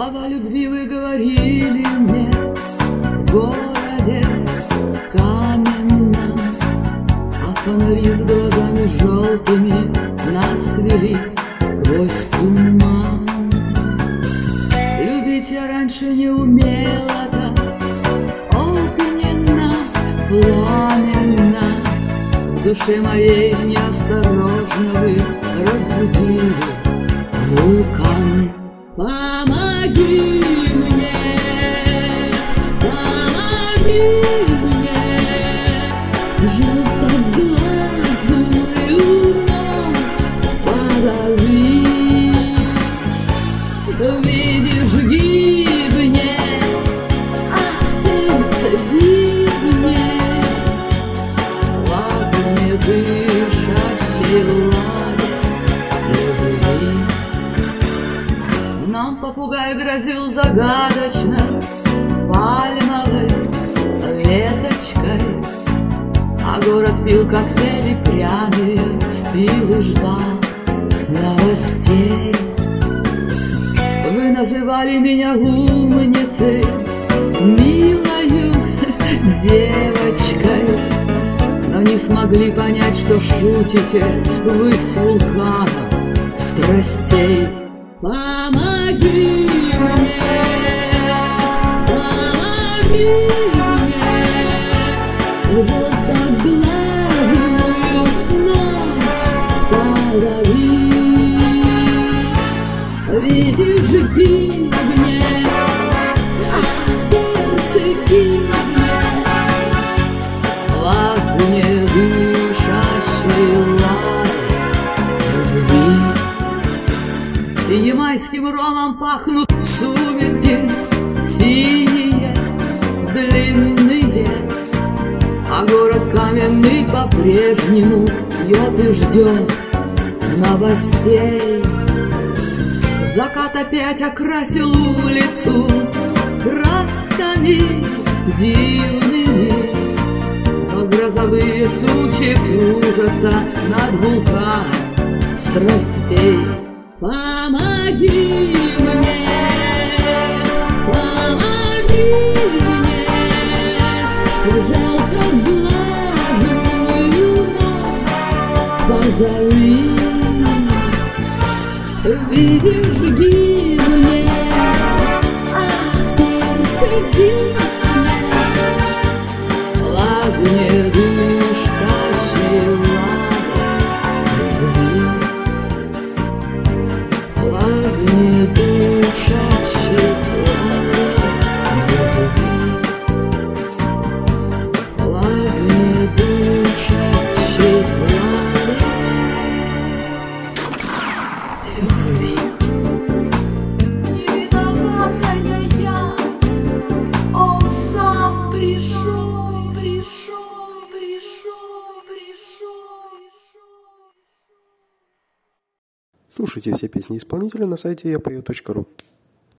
Слова любви вы говорили мне в городе каменном, а фонари с глазами желтыми нас вели сквозь туман. Любить я раньше не умела так огненно, пламенно. В душе моей неосторожно вы разбудили вулкан. Помоги мне, помоги мне, желтоглазую ночь позови. Видишь гибне, а сердце бивне в огне дышащей ладе любви. Нам попугай грозил загадочно пальмовой веточкой, а город пил коктейли пряные, пил и ждал новостей. Вы называли меня умницей, милою девочкой, но не смогли понять, что шутите вы с вулканом страстей. Помоги мне, помоги мне, желтоглазую ночь позови. Видишь гибне, а сердце гибне в огне дышащей ладе любви. И ямайским ромом пахнут сумерки синие, длинные, а город каменный по-прежнему пьет и ждет новостей. Закат опять окрасил улицу красками дивными, но грозовые тучи кружатся над вулканом страстей. Помоги мне, помоги мне, желтоглазую ночь позови. Видишь гибне, а сердце гибне в огне дышащей ладе любви. В огне дышащей ладе любви. В огне дышащей ладе любви. Не виноватая я, он сам пришел, пришел, пришел, пришел. Слушайте все песни исполнителя на сайте yapою.ru.